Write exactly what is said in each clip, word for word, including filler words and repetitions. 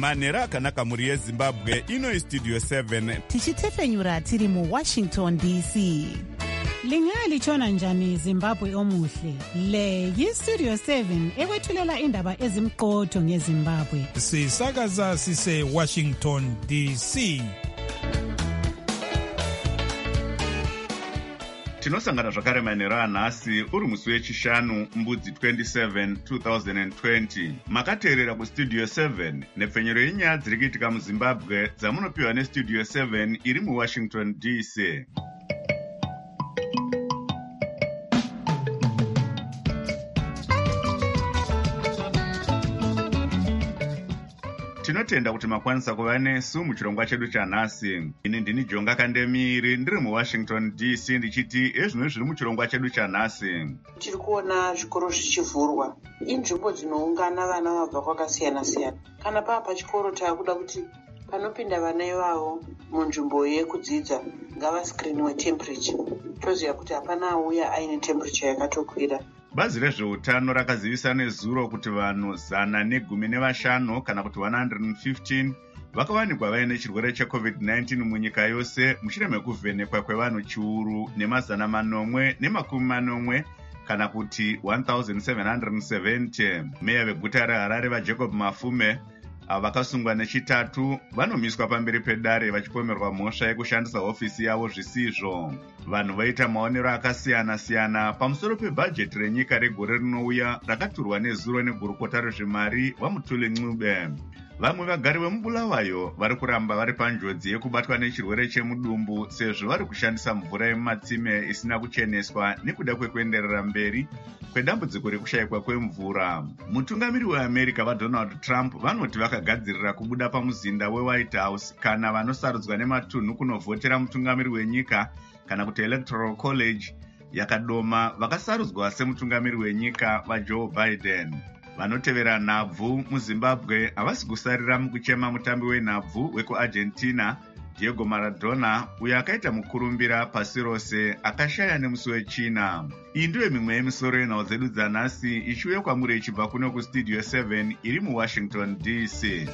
manhero akanaka mhuri yezimbabwe. Ino istudio seven tichitefenyura tiri mu Washington D C. Lingalitshona njani Zimbabwe omuhle? Le yistudio seven ekwethulela indaba ezimqotho ngeZimbabwe. Sisakaza sise Washington D C. tinosangana zvakare manhero anhasi uri musi wechishanu mbudzi twenty-seven two thousand twenty. Makateerera kustudio seven nepfenyero yenyaya dziri kuitika muZimbabwe dzamunopiwa nestudio seven iri muWashington D C. Tinotenda kuti makwanisa kuva nesu muchirongwa chedu chanhasi. Ini ndini Jonga Kandemiri ndiri muWashington D C ndichiti ezvino zviri muchirongwa chedu chanhasi. Tiri kuona zvikoro zvichivhurwa. Inzvimbo dzinoungana vana vabva kwakasiyana siyana. Kana pava pachikoro taakuda kuti panopinda vana ivavo munzvimbo yekudzidza ngavasikiriniwe temperature. Toziva kuti hapana auya aine temperature yakatokwira. Bazi rezveutano rakazivisa nezuro kuti vanhu zana negumi nevashanu kana kuti one hundred fifteen vakawanikwa vaine chirwere checovid nineteen munyika yose mushure mekuvhenekwa kwevanhu chiuru nemazana manomwe nemakumi manomwe kana kuti one thousand seven hundred seventy. Meya veguta reHarare vaJacob Mafume vakasungwa nechitatu vanomiswa pamberi pedare vachipomerwa mhosva yekushandisa hofisi yavo zvisizvo. Vanhu vaita maonero akasiyana siyana pamusoro pebhajeti renyika regore rinouya rakaturwa nezuro negurukota rezvemari vaMutuli Ncube. Vamwe vagari vemubulawayo vari kuramba vari panjodzi yekubatwa nechirwere chemudumbu sezvo vari kushandisa mvura yemumatsime isina kucheneswa nekuda kwekuenderera mberi kwedambudziko rekushayikwa kwemvura. Mutungamiri weAmerica vaDonald Trump vanoti vakagadzirira kubuda pamuzinda weWhite House kana vanosarudzwa nematunhu kunovhotera mutungamiri wenyika kana kuti Electoral College yakadoma vakasarudzwa semutungamiri wenyika vaJoe Biden. Vanotevera nhabvu muZimbabwe havasi kusarira mukuchema mutambi wenhabvu wekuArgentina Diego Maradona uyo akaita mukurumbira pasi rose akashaya nemusi wechina. Iyi ndiyo mimwe yemisoro yenhau dzedu dzanhasi ichiuya kwamuri ichibva kuno kustudio seven iri muWashington D C.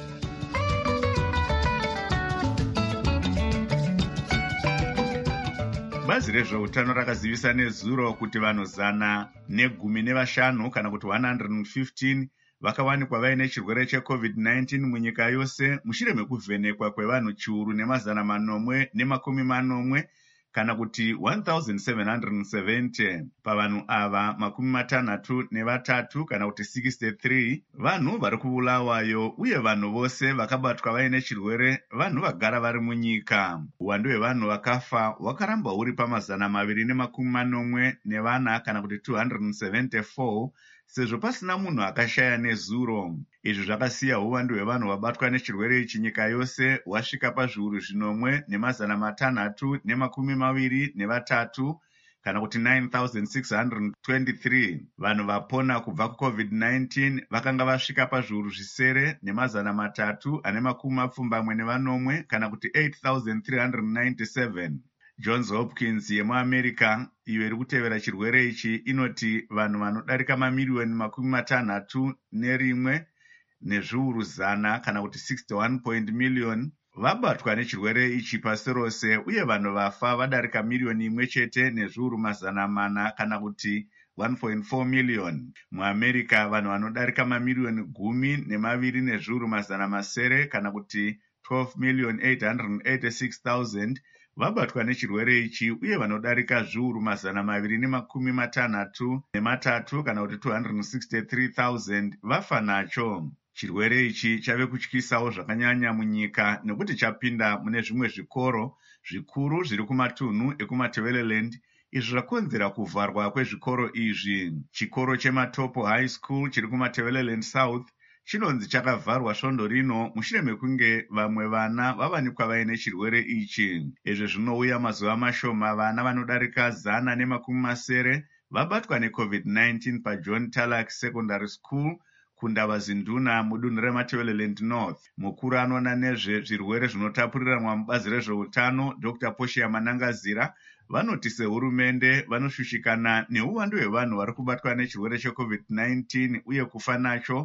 Bazi rezveutano rakazivisa nezuro kuti vanhu zana negumi nevashanu kana kuti one hundred fifteen vakawanikwa vaine chirwere checovid nineteen munyika yose mushure mekuvhenekwa kwevanhu chiuru nemazana manomwe nemakumi manomwe kana kuti one thousand seven hundred seventy. Pavanhu ava makumi matanhatu nevatatu kana kuti sixty-three vanhu vari kubulawayo uye vanhu vose vakabatwa vaine chirwere vanhu vagara vari munyika. Uwandu hwevanhu vakafa hwakaramba huri pamazana maviri nemakumi manomwe nevana kana kuti two hundred seventy-four sezvo pasina munhu akashaya nezuro. Izvi zvakasiya uwandu hwevanhu vabatwa nechirwere ichi nyika yose hwasvika pazviuru zvinomwe nemazana matanhatu nemakumi maviri nevatatu kana kuti nine thousand six hundred twenty-three. Vanhu vapona kubva kucovid nineteen vakanga vasvika pazviuru zvisere nemazana matatu ane makumi mapfumbamwe nevanomwe kana kuti eight thousand three hundred ninety-seven. Johns Hopkins yemuAmerica iyo iri kutevera chirwere ichi inoti vanhu vanodarika mamiriyoni makumi matanhatu nerimwe nezviuru zana kana kuti sixty-one point million vabatwa nechirwere ichi pasi rose uye vanhu vafa vadarika miriyoni imwe chete nezviuru mazana mana kana kuti one point four million. MuAmerica vanhu vanodarika mamiriyoni gumi nemaviri nezviuru mazana masere kana kuti twelve million eight hundred eighty-six thousand vabatwa nechirwere ichi uye vanodarika zviuru mazana maviri nemakumi matanhatu nematatu kana kuti two hundred sixty-three thousand vafa nacho. Chirwere ichi chave kutyisawo zvakanyanya munyika nekuti chapinda mune zvimwe zvikoro zvikuru zviri kumatunhu ekumaTebeleland izvi zvakonzera kuvharwa kwezvikoro izvi. Chikoro cheMatopo High School chiri kumaTebeleland South chinonzi chakavharwa svondo rino mushure mekunge vamwe vana vavanikwa vaine chirwere ichi. Izvi zvinouya mazuva mashoma vana vanodarika zana nemakumi masere vabatwa necovid nineteen paJohn Talack Secondary School kuNdavazinduna mudunhu reMatabeleland North. Mukuru anoona nezvezvirwere zvinotapuriranwa mubazi rezveutano Doctor Portia Manangazira vanoti sehurumende vanoshushikana neuwandu hwevanhu vari kubatwa nechirwere checovid nineteen uye kufa nacho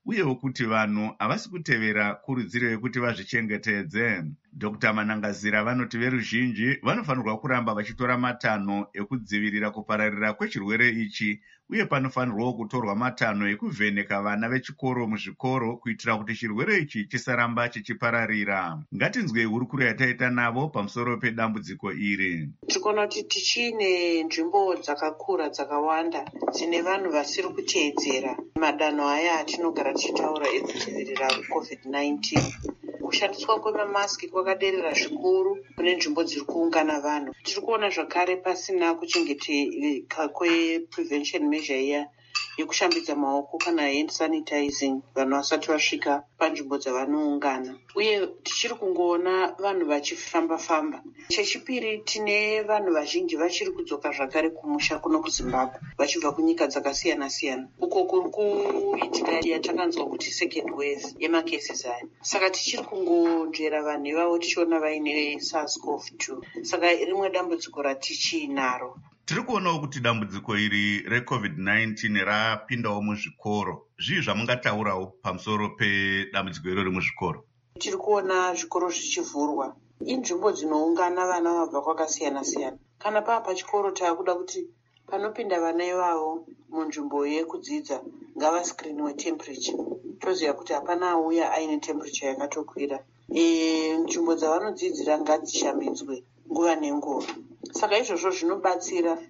uyewo kuti vanhu havasi kutevera kurudziro yekuti vazvichengetedze. Dr Manangazira vanoti veruzhinji vanofanirwa kuramba vachitora matanho ekudzivirira kupararira kwechirwere ichi, uye panofanirwawo kutorwa matanho ekuvheneka vana vechikoro muzvikoro kuitira kuti chirwere ichi chisaramba chichipararira. Ngatinzwe hurukuro yataita navo pamusoro pedambudziko iri. Tikuona kuti tichine nzvimbo dzakakura dzakawanda dzine vanhu vasiri kuteedzera madanho aya atinogara tichitaura ekudzivirira covid nineteen. Kushandiswa kwemamasiki kwakaderera zvikuru kune nzvimbo dziri kuungana vanhu. Tiri kuona zvakare pasina kuchengeteka kweprevention measure iya yekushambidza maoko kana hand sanitizing vanhu vasati vasvika panzvimbo dzavanoungana, uye tichiri kungoona vanhu vachifamba-famba. Chechipiri, tine vanhu vazhinji vachiri kudzoka zvakare kumusha kuno kuZimbabwe vachibva kunyika dzakasiyana-siyana, uko kuri kuitika yatakanzwa kuti second wave yemacases aya. Saka tichiri kungonzvera vanhu ivavo tichiona vaine SARS-C o V two. Saka rimwe dambudziko ratichinaro. Tiri kuonawo kuti dambudziko iri recovid nineteen rapindawo muzvikoro. Zvii zvamungataurawo pamusoro pedambudziko irori muzvikoro? Tiri kuona zvikoro zvichivhurwa. Inzvimbo dzinoungana vana vabva kwakasiyana-siyana. Kana paa pachikoro taakuda kuti panopinda vana ivavo munzvimbo yekudzidza ngavaskiriniwe temperature. Toziva kuti hapana auya aine temperature yakatokwira. E, nzvimbo dzavanodzidzira ngadzishambidzwe nguva nenguva. Saka izvozvo zvinobatsira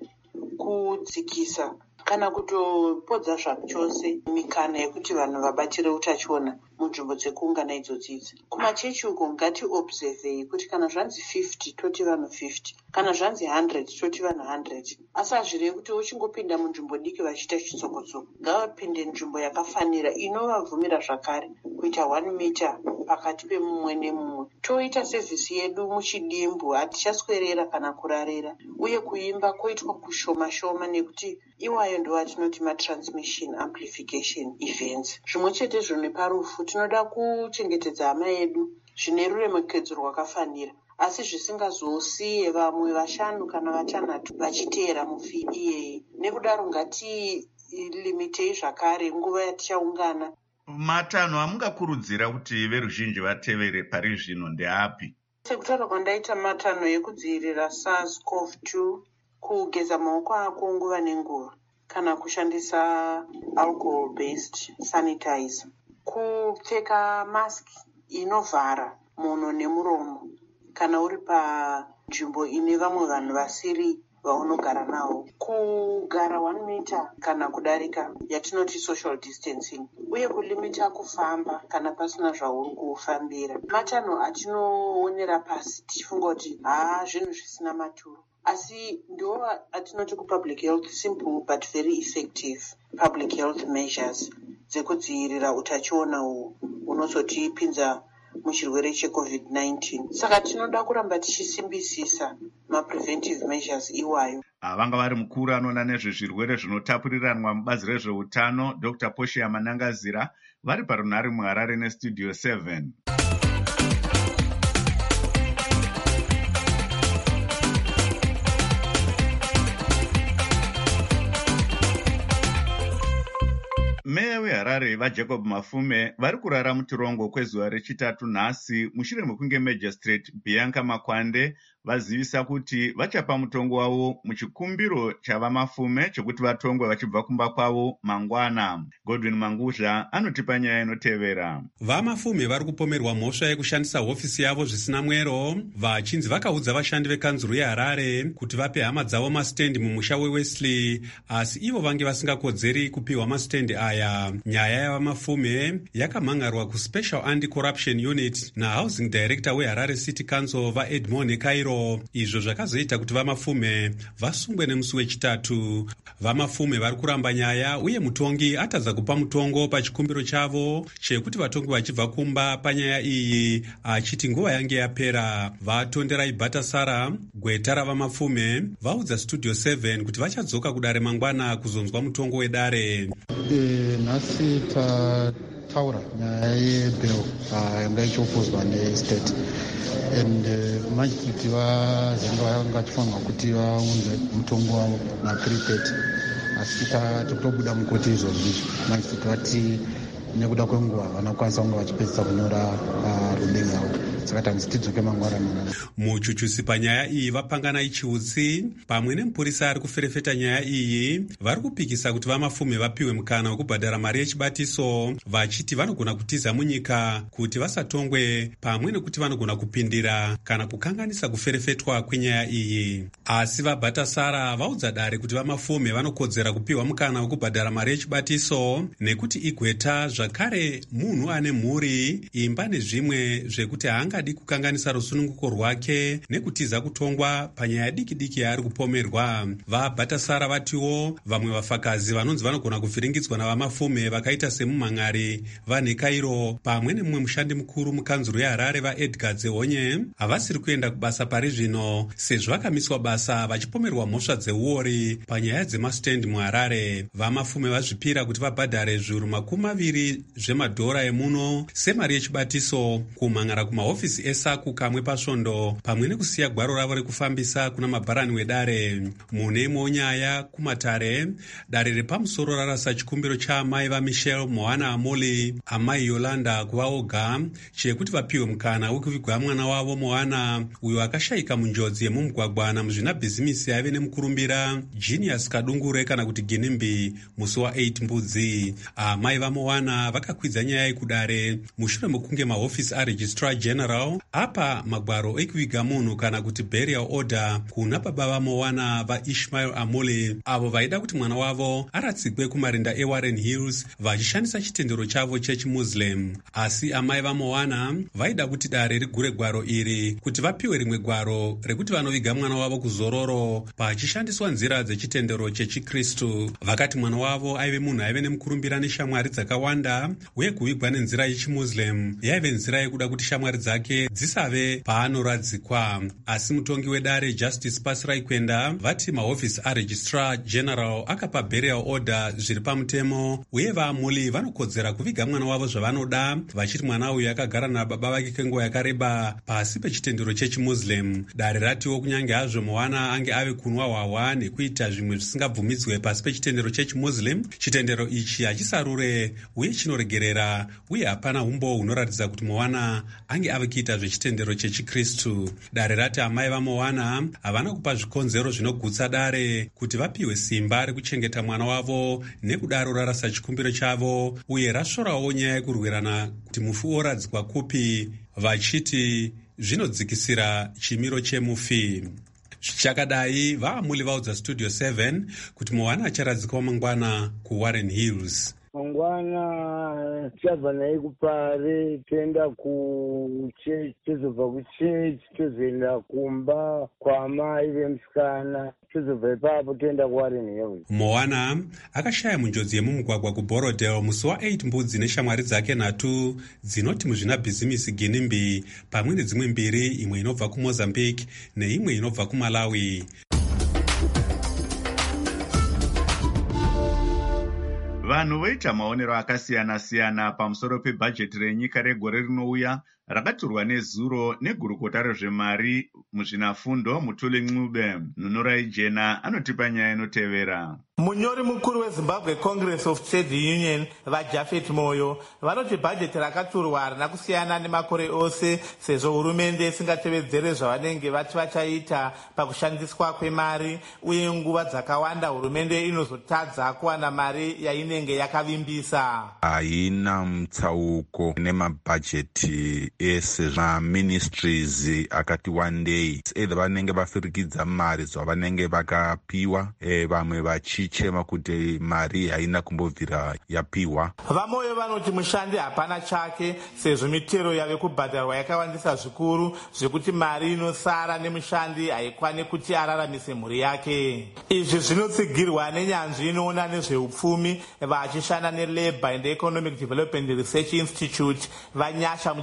kudzikisa kana kutopodza zvachose mikana yekuti vanhu vabatire utachiona munzvimbo dzekuungana idzodzidzi. Kumachechi uko ngatiobservei kuti kana zvanzi fifty toti vanhu fifty, kana zvanzi one hundred toti vanhu one hundred. Asi hazvirei kuti uchingopinda munzvimbo diki vachiita chitsoko-tsoko. Ngavapinde nzvimbo yakafanira inovabvumira zvakare kuita one meter pakati pemumwe nemumwe. Toita sevhisi yedu muchidimbu, hatichaswerera kana kurarira, uye kuimba koitwa kushoma-shoma nekuti iwayo ndo watinoti matransmission amplification events. Zvimwe chetezvo neparufu tinoda kuchengetedza hama yedu zvine ruremekedzo rwakafanira, asi zvisingazosiye vamwe vashanu kana vatanhatu vachiteera mufiri iyeye. Nekudaro ngati limitei zvakare nguva yatichaungana. Matanho amungakurudzira kuti veruzhinji vatevere pari zvino ndeapi? Sekutaura kwandaita matanho ekudzivirira SARS-C o V two, kugeza maoko ako nguva nenguva, kana kushandisa alcohol based sanitizer, kupfeka mask inovhara mhuno nemuromo kana uri panzvimbo ine vamwe vanhu vasiri vaunogara navo, kugara one meter kana kudarika yatinoti social distancing, uye kulimita kufamba kana pasina zvauri kufambira. Matanho atinoonera pasi tichifunga kuti haa zvinhu zvisina maturo, asi ndo atinoti kupublic health simple but very effective public health measures dzekudzivirira utachiona uhu unozotipinza muchirwere checovid nineteen. Saka tinoda kuramba tichisimbisisa mapreventive measures iwayo. Vanga vari mukuru anoona nezvezvirwere zvinotapuriranwa mubazi rezveutano Dr Poshea Manangazira vari parunhare muHarare nestudio seven. Meya weHarare vaJacob Mafume vari kurara mutirongo kwezuva rechitatu nhasi mushure mekunge Magistrate Bianca Makwande vazivisa kuti vachapa mutongo wavo muchikumbiro chavamafume chekuti vatongwe vachibva kumba kwavo mangwana. Godwin Manguzha anotipa nyaya inotevera. Vamafume vari kupomerwa mhosva yekushandisa hofisi yavo zvisina mwero, vachinzi vakaudza vashandi vekanzuru yeHarare kuti vape hama dzavo masitendi mumusha weWesley, asi ivo vange vasingakodzeri kupiwa masitendi aya. Nyaya yavamafume yakamhangarwa kuSpecial Anti-Corruption Unit naHousing Director weHarare City Council vaEdmond Cairo. Izvo zvakazoita kuti vamafume vasungwe nemusi wechitatu. Vamafume vari kuramba nyaya uye mutongi atadza kupa mutongo pachikumbiro chavo chekuti vatongi vachibva kumba panyaya iyi, achiti nguva yange yapera. Vatonderai Bhatasara, gweta ravamafume, vaudza Studio seven kuti vachadzoka kudare mangwana kuzonzwa mutongo wedare. Nhasi tataura nyaya yebhel yanga ichiopozwa nestate and magistrate vazenge vanga tifanirwa kuti vaunze mutongo wavo napripet, asi totobuda mukoti izvozvo. Magistrate vati nekuda kwenguva vanokwanisa kunge vachipedzisa kunyora ruling yavo. Saka tanzi tidzoke mangwanani. Muchuchusi panyaya iyi vapangana ichiutsi pamwe nemupurisa ari kuferefeta nyaya iyi vari kupikisa kuti vamafume vapiwe mukana wekubhadhara mari yechibatiso, vachiti vanogona kutiza munyika kuti vasatongwe, pamwe nekuti vanogona kupindira kana kukanganisa kuferefetwa kwenyaya iyi. Asi vaBhatasara vaudza dare kuti vamafume vanokodzera kupiwa mukana wekubhadhara mari yechibatiso nekuti igweta zvakare munhu ane mhuri, imba nezvimwe zvekuti haangadi kukanganisa rusununguko rwake nekutiza kutongwa panyaya diki diki yaari kupomerwa. VaBhatasara vatiwo vamwe vafakazi vanonzi vanogona kuvhiringidzwa navamafume vakaita semumhan'ari vanheka iro pamwe nemumwe mushandi mukuru mukanzuro yeHarare vaEdgar Dzehonye havasiri kuenda kubasa pari zvino sezvo vakamiswa basa vachipomerwa mhosva dzeuori panyaya dzemastendi muHarare. Vamafume vazvipira kuti vabhadhare zviuru makumi maviri zvemadhora emuno semari yechibatiso kumhan'ara kumahofisi esaku kamwe pasvondo pamwe nekusiya gwaro ravo rekufambisa kuna mabharani wedare. Mune imwewo nyaya kumatare, dare repamusoro rarasa chikumbiro chaamai vaMichelle Moana Amoli, amai Yolanda kuvaoga chekuti vapiwe mukana wekuvigwa mwana wavo Moana uyo akashayika munjodzi yemumugwagwa namuzvinabhizimisi ave nemukurumbira Genius Kadungure kana kuti Ginimbi musi wa8 Mbudzi. Amai vaMoana vakakwidza nyaya kudare mushure mekunge mahofisi aregistrar general apa magwaro ekuviga munhu kana kuti burial order kuna baba vaMoana vaIshmael Amole avo vaida kuti mwana wavo aratsigwe kumarinda eWarren Hills vachishandisa chitendero chavo chechimuslim. Asi amai vaMoana vaida kuti dare rigure gwaro iri kuti vapiwe rimwe gwaro rekuti vanoviga mwana wavo kuzororo pachishandiswa nzira dzechitendero chechikristu. Vakati mwana wavo aive munhu aive nemukurumbira neshamwari dzakawanda uye kuvigwa nenzira yechimuslim yaive nzira yekuda kuti shamwari dzake dzisave paanoradzikwa. Asi mutongi wedare Justice Pasirai Kwenda vati mahofisi aregistrar general akapa burial order zviri pamutemo uye vaamuli vanokodzera kuviga mwana wavo zvavanoda vachiti mwana uyu akagara nababa vake kwenguva yakareba pasi pechitendero chechimuslim. Dare ratiwo kunyange hazvo Moana ange ave kunwa hwahwa nekuita zvimwe zvisingabvumidzwe pasi pechitendero chechimuslim, chitendero ichi hachisarure uye chinoregerera uye hapana umbo hunoratidza kuti Moana ange ave kuita zvechitendero chechikristu. Dare rati amai vaMoana havana kupa zvikonzero zvinogutsa dare kuti vapiwe simba rekuchengeta mwana wavo nekudaro rarasa chikumbiro chavo uye rasvorawo nyaya yekurwirana kuti mufi oradzikwa kupi vachiti zvinodzikisira chimiro chemufi. Zvichakadai vaamuli vaudza Studio seven kuti Moana acharadzikwa mangwana kuWarren Hills. Mangwana tichabva naye kupare toenda kuchechi, tozobva kuchechi tozoenda kumba kwaamai vemusikana, tozobva ipapo toenda kuWarren Hills. Moana akashaya munjodzi yemumugwagwa kuBorodale musi wa8 Mbudzi neshamwari dzake nhatu dzinoti muzvinabhizimisi Ginimbi pamwe nedzimwe mbiri, imwe inobva kuMozambique neimwe inobva kuMalawi. Vanhu voita maonero akasiyana-siyana pamusoro pebhajeti renyika regore rinouya rakaturwa nezuro negurukota rezvemari muzvinafundo Mutuli Ncube. Nunurai Jena anotipa nyaya inotevera. Munyori mukuru weZimbabwe Congress of Trade Union vaJafet Moyo vanoti bhajeti rakaturwa harina kusiyana nemakore ose sezvo hurumende isingatevedzere zvavanenge vati vachaita pakushandiswa kwemari uye nguva dzakawanda hurumende inozotadza kuwana mari yainenge yakavimbisa. Haina mutsauko nemabhajeti ese maministries akati one day either vanenge vafirikidza mari zvavanenge vakapiwa vamwe vachi chema kuti mari haina kumbobvira yapiwa. VaMoyo vanoti mushandi hapana chake sezvo mitero yave kubhadharwa yakawandisa zvikuru zvekuti mari inosara nemushandi haikwani kuti araramise mhuri yake. Izvi zvinotsigirwa nenyanzvi inoona nezveupfumi vachishanda neLabour and Economic Development Research Institute vaNyasha Muchichwa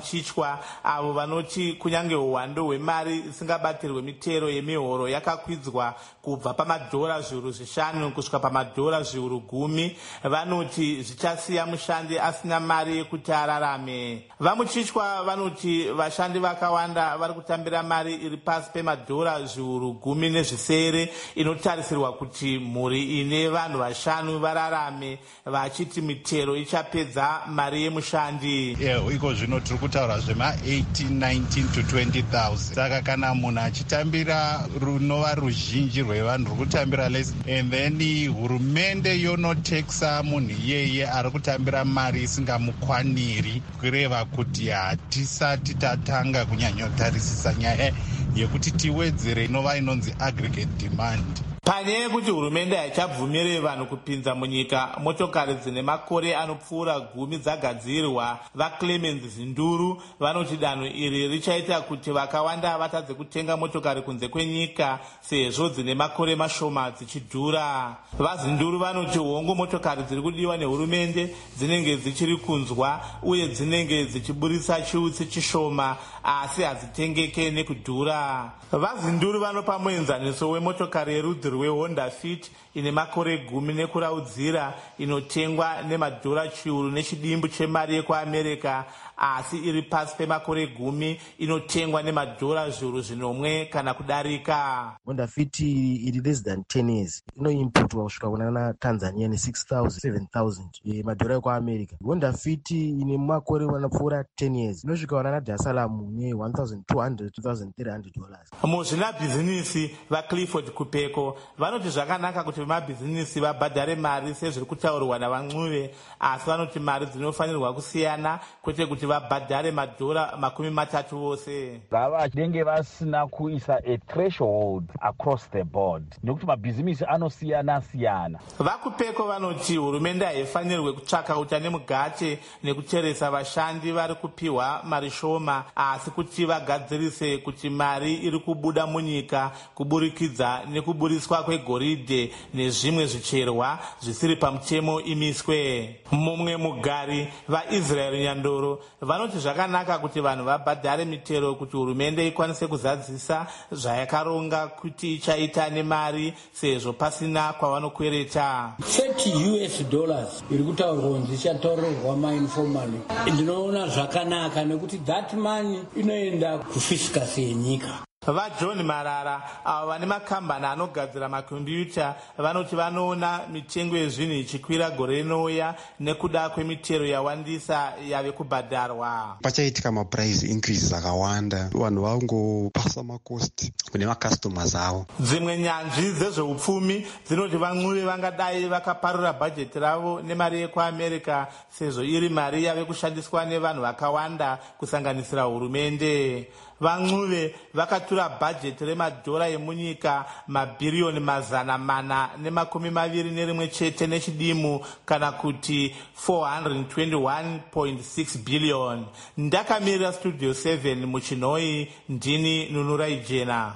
vachishwa avo vanoti kunyange uwandu hwemari isingabatirwe mitero yemihoro yakakwidzwa kubva pamadhora zviuru zvishanu kusvika pamadhora zviuru gumi, vanoti zvichasiya mushandi asina mari yekuti ararame. Vamuchishwa vanoti vashandi vakawanda vari kutambira mari iri pasi pemadhora zviuru gumi nezvisere, inotarisirwa kuti mhuri ine vanhu vashanu vararame, vachiti mitero ichapedza mari yemushandi. Yeah, iko zvino tiri kutaura zvema eighteen nineteen to twenty thousand. Saka kana munhu achitambira runova ruzhinji rwevanhu ruri kutambira less, and then hurumende yonoteksa munhu iyeye ari kutambira mari isingamukwaniri, kureva kuti hatisati tatanga kunyanyotarisisa nyaya yekuti tiwedzere inova inonzi aggregate demand. Panyaya yekuti hurumende haichabvumire vanhu kupinza munyika motokari dzine makore anopfuura gumi dzagadzirwa, vaClemens Zinduru vanoti danho iri richaita kuti vakawanda vatadze kutenga motokari kunze kwenyika sezvo dzine makore mashoma dzichidhura. VaZinduru vanoti hongu motokari dziri kudiwa nehurumende dzinenge dzichiri kunzwa uye dzinenge dzichiburisa chiutsi chishoma asi hadzitengeke nekudhura. VaZinduru vanopa muenzaniso wemotokari yerudzi rweHonda Fit ine makore gumi nekuraudzira inotengwa nemadhora chiuru nechidimbu chemari yekuAmerica, asi iri pasi pemakore gumi inotengwa nemadhora zviuru zvinomwe kana kudarika. Honda Fit iri less than ten years inoimportwa kusvika kuna Tanzania ne six thousand seven thousand madhora ekuAmerica. Honda Fit ine makore anopfuura ten years inosvika kuna Dar es Salaam ne one thousand two hundred two thousand three hundred dollars. Muzvina bhizinisi vaClifford Kupeko vanoti zvakanaka kuti vemabhizinisi vabhadhare mari sezviri kutaurwa navancuve, asi vanoti mari dzinofanirwa kusiyana, kwete kuti vabhadhare madhora makumi matatu vose. Vanenge vasina kuisa a threshold across the board nekuti mabhizinisi anosiyana siyana. VaKupeko vanoti hurumende haifanirwe kutsvaka uta nemugate nekucheresa vashandi vari kupiwa mari shoma, asi kuti vagadzirise kuti mari iri kubuda munyika kuburikidza nekuburiswa kwegoridhe nezvimwe zvicherwa zvisiri pamutemo imiswe. Mumwe mugari vaIsrael Nyandoro vanoti zvakanaka kuti vanhu vabhadhare mitero kuti hurumende ikwanise kuzadzisa zvayakaronga kuti ichaita nemari sezvo pasina kwavanokwereta. thirty US dollars iri kutaurwa kunzi ichataurirwa mainformally. Ndinoona zvakanaka nekuti that money inoenda kufiscus yenyika. VaJohn Marara avo vane makambani anogadzira makombiyuta vanoti vanoona mitengo yezvinhu ichikwira gore rinouya nekuda kwemitero yawandisa yave kubhadharwa. Pachaitika maprice increases akawanda, vanhu vangopasa macost kune macustomers avo. Dzimwe nyanzvi dzezveupfumi dzinoti vancuve vangadai vakaparura bhajeti ravo nemari yekuAmerica sezvo iri mari yave kushandiswa nevanhu vakawanda kusanganisira hurumende. Vancuve vakatura bhajeti remadhora emunyika mabhiriyoni mazana mana nemakumi maviri nerimwe chete nechidimu, kana kuti four hundred twenty-one point six billion. Ndakamirira Studio seven muChinoi, ndini Nunurai Jena.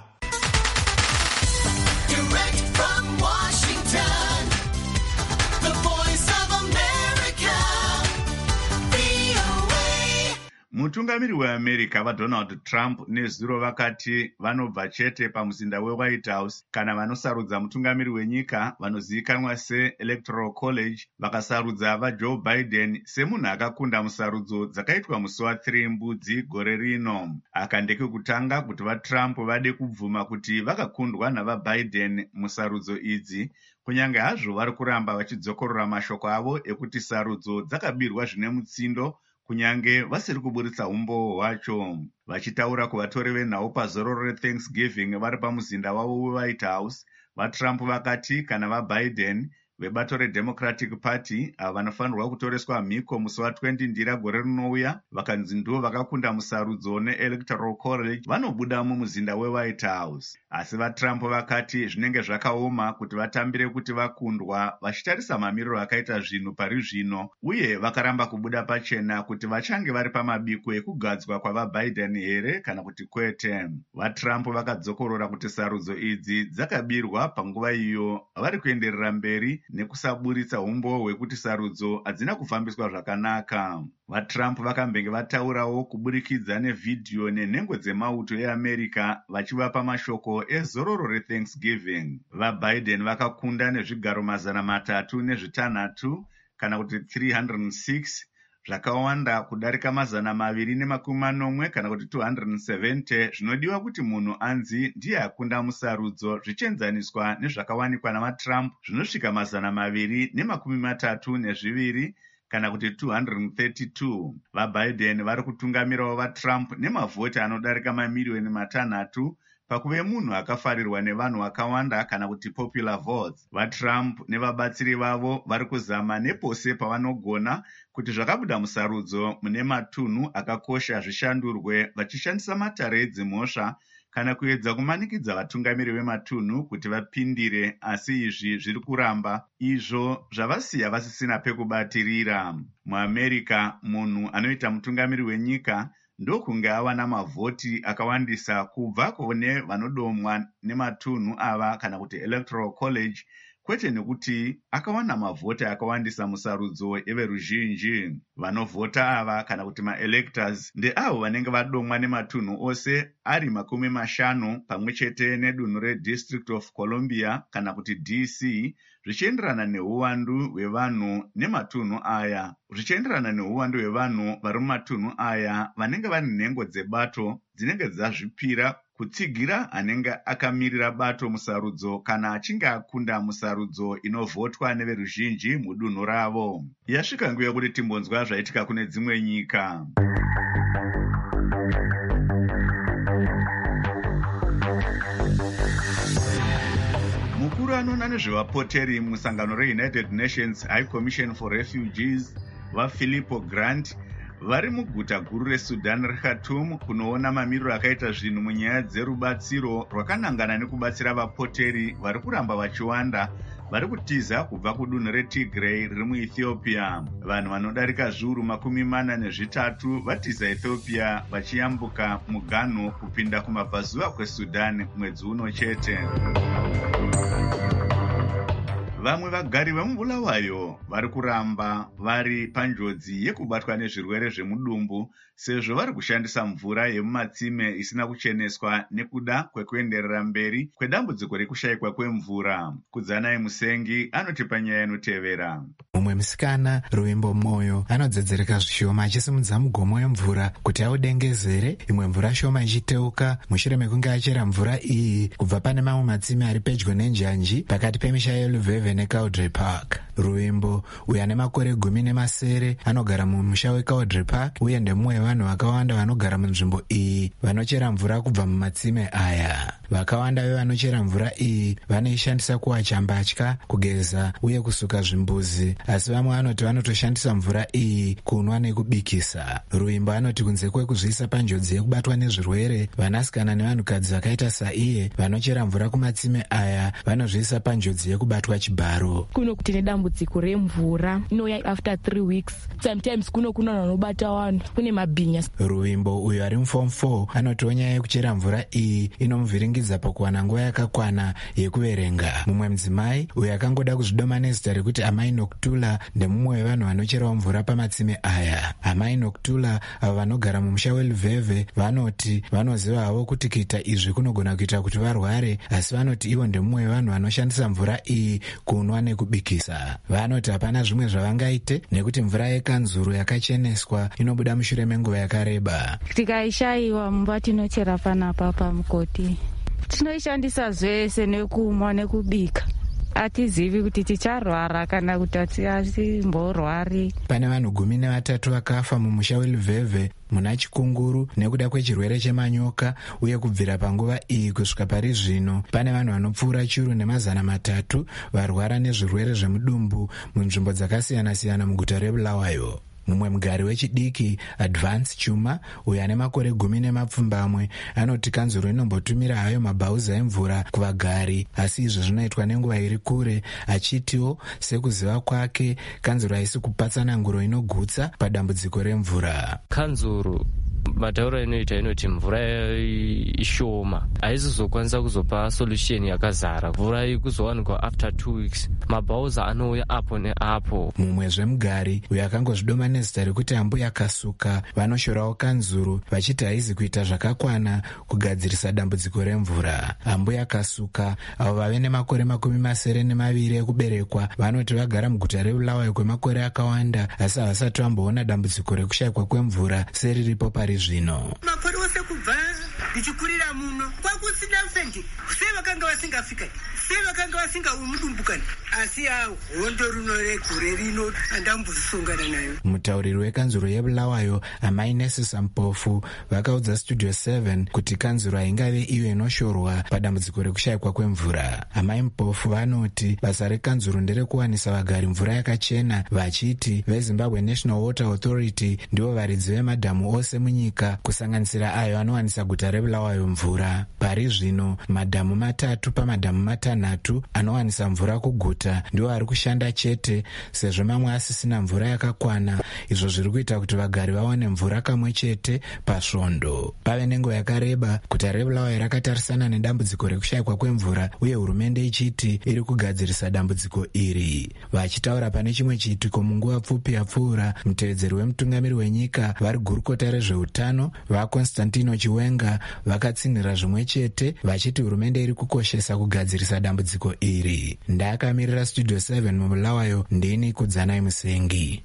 Mutungamiri weAmerica vaDonald Trump nezuro vakati vanobva chete pamuzinda weWhite House kana vanosarudza mutungamiri wenyika vanozivikanwa seElectoral College vakasarudza vaJoe Biden semunhu akakunda musarudzo dzakaitwa musi wathiri mbudzi gore rino. Aka ndekekutanga kuti vaTrump vade kubvuma kuti vakakundwa navaBiden musarudzo idzi, kunyange hazvo vari kuramba vachidzokorora mashoko avo ekuti sarudzo dzakabirwa zvine mutsindo kunyange vasiri kuburitsa umbowo hwacho. Vachitaura kuvatori venhau pazororo reThanksgiving vari pamuzinda wavo weWhite House, vaTrump vakati kana vaBiden vebato reDemocratic Party ava vanofanirwa kutoreswa mhiko musi wa20 ndira gore rinouya, vakanzi ndivo vakakunda musarudzo neElectoral College, vanobuda mumuzinda weWhite House. Asi vaTrump vakati zvinenge zvakaoma kuti vatambire kuti vakundwa, vachitarisa mamiriro akaita zvinhu pari zvino, uye vakaramba kubuda pachena kuti vachange vari pamabiko ekugadzwa kwavaBiden here kana kuti kwete. VaTrump vakadzokorora kuti sarudzo idzi dzakabirwa panguva iyo vari kuenderera mberi nekusaburitsa umbo hwekuti sarudzo hadzina kufambiswa zvakanaka. VaTrump vakambenge vataurawo kuburikidza nevhidhiyo nenhengo dzemauto eAmerica vachivapa mashoko ezororo reThanksgiving. VaBiden vakakunda nezvigaro mazana matatu nezvitanhatu kana kuti three hundred six, zvakawanda kudarika mazana maviri nemakumi manomwe kana kuti two hundred seventy zvinodiwa kuti munhu anzi ndiye akunda musarudzo zvichienzaniswa nezvakawanikwa navaTrump zvinosvika mazana maviri nemakumi matatu nezviviri kana kuti two hundred thirty-two. VaBiden vari kutungamirawo vaTrump nemavhoti anodarika mamiliyoni matanhatu pakuve munhu akafarirwa nevanhu vakawanda kana kuti popular votes. VaTrump nevabatsiri vavo vari kuzama nepose pavanogona kuti zvakabuda musarudzo mune matunhu akakosha zvishandurwe vachishandisa matare edzimhosva kana kuedza kumanikidza vatungamiri vematunhu kuti vapindire, asi izvi zviri kuramba, izvo zvavasiya vasisina pekubatirira. MuAmerica, munhu anoita mutungamiri wenyika ndokunge ava namavhoti akawandisa kubva kune vanodomwa nematunhu ava kana kuti electoral college, kwete nekuti akawana mavhoti akawandisa musarudzo everuzhinji. Vanovhota ava kana kuti maelectors ndeavo vanenge vadomwa nematunhu ose ari makumi mashanu pamwe chete nedunhu reDistrict of Columbia kana kuti D C, zvichienderana neuwandu hwevanhu nematunhu aya. Zvichienderana neuwandu hwevanhu vari mumatunhu aya vanenge vane nhengo dzebato dzinenge dzazvipira kutsigira anenge akamirira bato musarudzo kana achinge akunda musarudzo inovhotwa neveruzhinji mudunhu ravo. Yasvika nguva yekuti timbonzwa zvaitika kune dzimwe nyika. Mukuru anoona nezvevapoteri musangano reUnited Nations High Commission for Refugees, vaFilippo Grandi, vari muguta guru reSudan reKhartoum kunoona mamiriro akaita zvinhu munyaya dzerubatsiro rwakanangana nekubatsira vapoteri vari kuramba vachiwanda vari kutiza kubva kudunhu reTigray riri muEthiopia. Vanhu vanodarika zviuru makumi mana nezvitatu vatiza Ethiopia vachiyambuka muganhu kupinda kumabvazuva kweSudan mwedzi uno chete. Vamwe vagari vemubulawayo vari kuramba vari panjodzi yekubatwa nezvirwere zvemudumbu sezvo vari kushandisa mvura yemumatsime isina kucheneswa nekuda kwekuenderera mberi kwedambudziko rekushayikwa kwemvura. Kudzanai Musengi anoti panyaya inotevera. Mumwe musikana Ruvimbo Moyo anodzedzereka zvishoma achisimudza mugomo yemvura kuti audengezere, imwe mvura shoma ichiteuka mushure mekunge achera mvura iyi kubva pane mamwe matsime ari pedyo nenjanji pakati pemisha yeLuveve neCaudrey Park. Ruvimbo uyu ane makore gumi nemasere anogara mumusha weCaudrey Park uye ndemumwe vanhu vakawanda vanogara munzvimbo iyi vanochera mvura kubva mumatsime aya. Vakawanda vevanochera mvura iyi vanoishandisa kuwacha mbatya, kugeza uye kusuka zvimbuzi, asi vamwe vanoti vanotoshandisa mvura iyi kunwa nekubikisa. Ruvimbo anoti kunze kwekuzviisa panjodzi yekubatwa nezvirwere, vanasikana nevanhukadzi vakaita saiye vanochera mvura kumatsime aya vanozviisa panjodzi yekubatwa chibharo. Kuno kuti nedambudziko remvura inoya after three weeks. Sometimes kuno kuna vanobata vanhu, kune mabhinya. Ruvimbo uyu ari muform four anoti nyaya yekuchera mvura iyi inomuvhiringidza pakuwana nguva yakakwana yekuverenga. Mumwe mudzimai uyu akangoda kuzvidoma nezita rekuti Amai Noktula ndemumwe wevanhu vanocherawo mvura pamatsime aya. Amai Noktula avo vanogara mumusha weLuveve vanoti vanoziva havo kuti kuita izvi kunogona kuita kuti varware, asi vanoti ivo ndemumwe wevanhu vanoshandisa mvura iyi kunwa nekubikisa. Vanoti hapana zvimwe zvavangaite nekuti mvura yekanzuru yakacheneswa inobuda mushure menguva yakareba. Tikaishayiwa mvura tinochera panapa pamukoti, tinoishandisa zvese nekumwa nekubika. Hatizivi kuti ticharwara kana kuti hatimborwari. Pane vanhu gumi nevatatu vakafa mumusha weLuveve muna Chikunguru nekuda kwechirwere chemanyoka, uye kubvira panguva iyi kusvika pari zvino pane vanhu vanopfuura chiuru nemazana matatu varwara nezvirwere zvemudumbu munzvimbo dzakasiyana-siyana muguta reBulawayo. Mumwe mugari wechidiki Advance Chuma uyu ane makore gumi nemapfumbamwe anoti kanzuru inombotumira hayo mabhauza emvura kuvagari, asi izvi zvinoitwa nenguva iri kure, achitiwo sekuziva kwake kanzuru haisi kupatsana nguro inogutsa padambudziko remvura. Kanzuru matauro inoita inoti mvura ishoma haizozokwanisa kuzopa solution yakazara. Mvura ikuzowanikwa after two weeks, mabhauza anouya apo neapo. Mumwe zvemugari uyo akangozvidoma nezita rekuti ambuya Kasuka vanoshorawo kanzuru vachiti haizi kuita zvakakwana kugadzirisa dambudziko remvura. Ambuya Kasuka avo vave nemakore makumi masere nemaviri ekuberekwa vanoti vagara muguta reBulawayo kwemakore akawanda asi havasati vamboona dambudziko rekushayikwa kwemvura seriripo pari zvino. Makore ose kubva ndichikurira muno kwakusina sendi sei vakanga vasingafika sei vakanga vasingaumudumbukani asi yawo hondo runo regore rino andambozvisongana nayo. Mutauriri wekanzuro yeBulawayo amai Nesisa Mpofu vakaudza Studio seven kuti kanzuro haingave iyo inoshorwa padambudziko rekushayikwa kwemvura. Amai Mpofu vanoti basa rekanzuro nderekuwanisa vagari mvura yakachena, vachiti veZimbabwe National Water Authority ndivo varidzi vemadhamu ose munyika kusanganisira ayo anowanisa guta reBulawayo mvura. Pari zvino madhamu matatu pamadhamu matanhatu anowanisa mvura kuguta ndiwo ari kushanda chete sezvo mamwe asisina mvura yakakwana, izvo zviri kuita kuti vagari vaone mvura kamwe chete pasvondo. Pave nenguva yakareba guta reBulawayo rakatarisana nedambudziko rekushayikwa kwemvura uye hurumende ichiti iri kugadzirisa dambudziko iri. Vachitaura pane chimwe chiitiko munguva pfupi yapfuura, mutevedzeri wemutungamiri wenyika vari gurukota rezveutano vaConstantino Chiwenga vakatsinhira zvimwe chete vachiti hurumende iri kukoshesa kugadzirisa dambudziko iri. Ndakamirira Studio seven muBulawayo, ndini Kudzanai Musengi.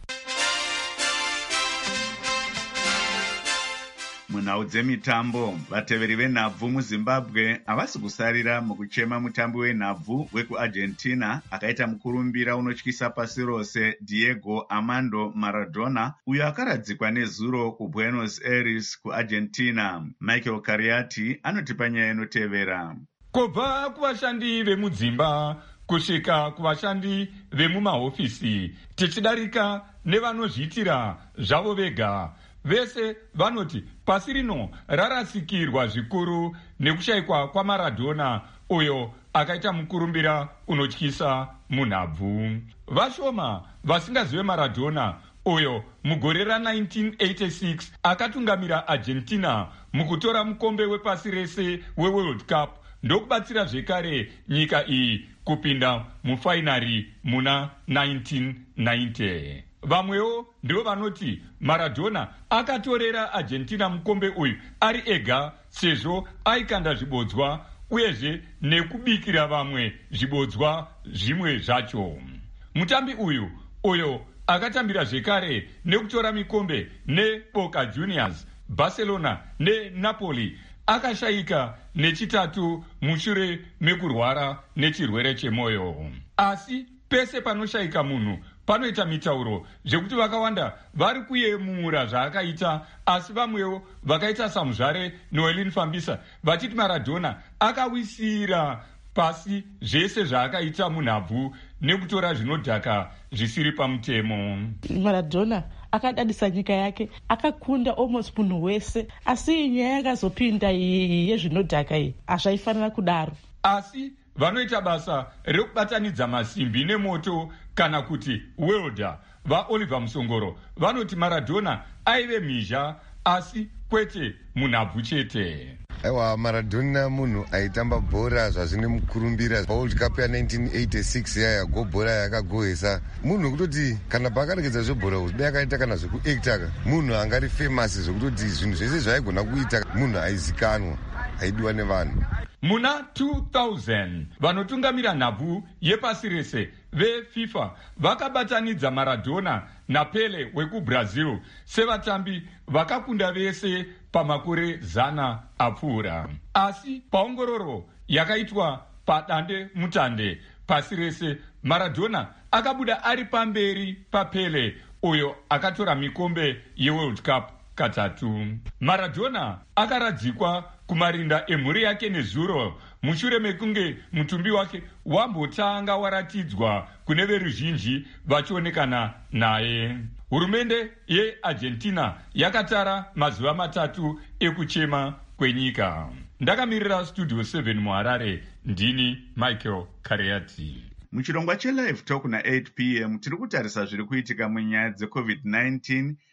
Munhau dzemitambo, vateveri venhabvu muZimbabwe havasi kusarira mukuchema mutambi wenhabvu wekuArgentina akaita mukurumbira unotyisa pasi rose Diego Armando Maradona, uyo akaradzikwa nezuro kuBuenos Aires kuArgentina. Michael Cariati anotipa nyaya inotevera. Kubva kuvashandi vemudzimba kusvika kuvashandi vemumahofisi, tichidarika nevanozviitira zvavo vega, vese vanoti pasi rino rarasikirwa zvikuru nekushayikwa kwaMaradona, uyo akaita mukurumbira unotyisa munhabvu. Vashoma vasingazive Maradona, uyo mugore ra-nineteen eighty-six akatungamira Argentina mukutora mukombe wepasi rese weWorld Cup ndokubatsira zvekare nyika iyi kupinda mufainari muna nineteen ninety. Vamwewo ndivo vanoti Maradona akatorera Argentina mukombe uyu ari ega sezvo aikanda zvibodzwa uyezve nekubikira vamwe zvibodzwa zvimwe zvacho. Mutambi uyu uyo akatambira zvekare nekutora mikombe neBoca Juniors, Barcelona neNapoli akashayika nechitatu mushure mekurwara nechirwere chemwoyo. Asi pese panoshayika munhu panoita mitauro zvekuti vakawanda vari kuyemura zvaakaita, asi vamwewo vakaita samuzvare Noelin Fambisa vachiti Maradona akawisira pasi zvese zvaakaita munhabvu nekutora zvinodhaka zvisiri pamutemo. Maradona akadadisa nyika yake, akakunda almost munhu wese, asi nyaya yakazopinda iyi yezvinodhaka iyi hazvaifanira kudaro. Asi vanoita basa rekubatanidza masimbi nemoto kana kuti welder vaOliver Musongoro vanoti Maradona aive mhizha asi kwete munhabvu chete. Aiwa, Maradona munhu aitamba bhora zvazvine mukurumbira paWorld Cup ya nineteen eighty-six yaya gobhora yakagohesa munhu kutoti kana pakaregedza zvebhora dai akaita kana zvekuactaka munhu angari famous zvekutoti zvinhu zvese zvaaigona kuita munhu aizikanwa aidiwa nevanhu. Muna two thousand vanotungamira nhabvu yepasi rese veFIFA vakabatanidza Maradona naPele wekuBrazil sevatambi vakakunda vese pamakore zana apfuura. Asi paongororo yakaitwa padande mutande pasi rese, Maradona akabuda ari pamberi paPele uyo akatora mikombe yeWorld Cup katatu. Maradona akaradzikwa kumarinda emhuri yake nezuro mushure mekunge mutumbi wake wambotanga waratidzwa kune veruzhinji vachionekana naye. Hurumende yeArgentina yakatara mazuva matatu ekuchema kwenyika. Ndakamirira Studio seven muHarare, ndini Michael Cariati. Muchirongwa cheLive Talk na eight p m tiri kutarisa zviri kuitika munyaya dzeCovid nineteen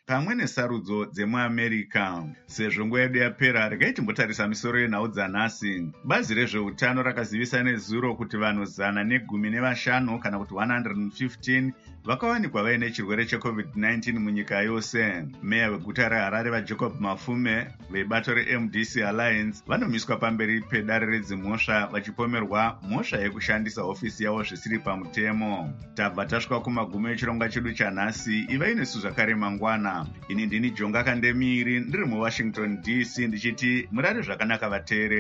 pamwe nesarudzo dzemuamerica. Sezvo nguva yedu yapera, regai timbotarisa misoro yenhau dzanhasi. Bazi rezveutano rakazivisa nezuro kuti vanhu zana negumi nevashanu kana kuti one hundred fifteen vakawanikwa vaine chirwere checovid nineteen munyika yose. Meya weguta reharare vajacob mafume vebato reM D C Alliance vanomiswa pamberi pedare redzimhosva vachipomerwa mhosva yekushandisa hofisi yavo zvisiri pamutemo. Tabva tasvika kumagumo echirongwa chedu chanhasi. Ivai nesu zvakare mangwana. Ini ndini Jonga Kandemiri ndiri muWashington D C ndichiti murare zvakanaka vateereri.